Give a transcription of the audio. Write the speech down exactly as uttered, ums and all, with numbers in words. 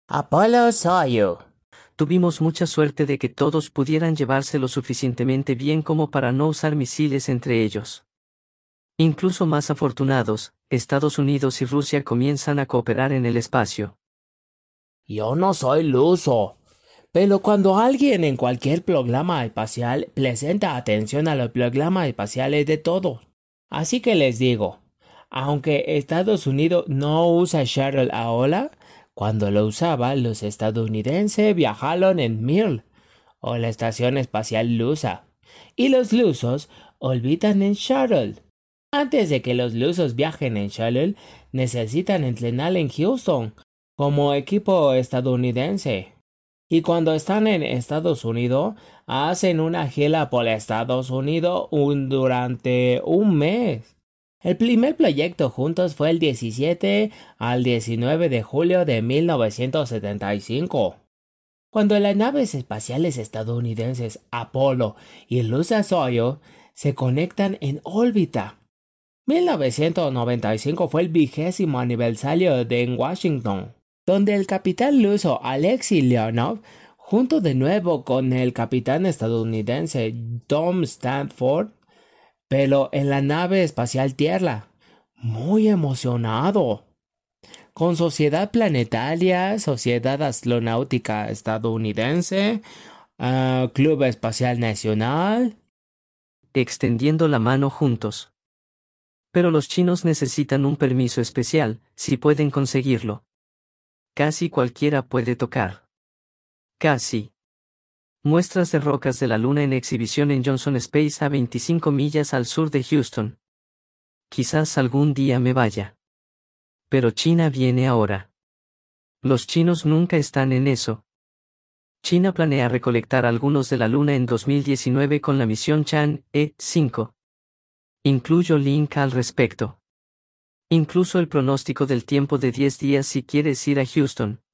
Apolo Soyuz. Tuvimos mucha suerte de que todos pudieran llevarse lo suficientemente bien como para no usar misiles entre ellos. Incluso más afortunados, Estados Unidos y Rusia comienzan a cooperar en el espacio. Yo no soy luso, pero cuando alguien en cualquier programa espacial presenta atención a los programas espaciales de todos. Así que les digo, aunque Estados Unidos no usa Shuttle ahora, cuando lo usaba los estadounidenses viajaron en Mir, o la Estación Espacial Lusa, y los lusos orbitan en Shuttle. Antes de que los lusos viajen en Shuttle, necesitan entrenar en Houston, como equipo estadounidense. Y cuando están en Estados Unidos, hacen una gira por Estados Unidos un- durante un mes. El primer proyecto juntos fue el diecisiete al diecinueve de julio de mil novecientos setenta y cinco, cuando las naves espaciales estadounidenses Apolo y Lusa Soyuz se conectan en órbita. mil novecientos noventa y cinco fue el vigésimo aniversario de en Washington, donde el capitán luso Alexei Leonov, junto de nuevo con el capitán estadounidense Tom Stanford, pero en la nave espacial Tierra, muy emocionado, con Sociedad Planetaria, Sociedad Astronáutica Estadounidense, ah, Club Espacial Nacional. Extendiendo la mano juntos. Pero los chinos necesitan un permiso especial, si pueden conseguirlo. Casi cualquiera puede tocar. Casi. Muestras de rocas de la Luna en exhibición en Johnson Space a veinticinco millas al sur de Houston. Quizás algún día me vaya. Pero China viene ahora. Los chinos nunca están en eso. China planea recolectar algunos de la Luna en dos mil diecinueve con la misión Chang'e cinco. Incluyo link al respecto. Incluso el pronóstico del tiempo de diez días si quieres ir a Houston.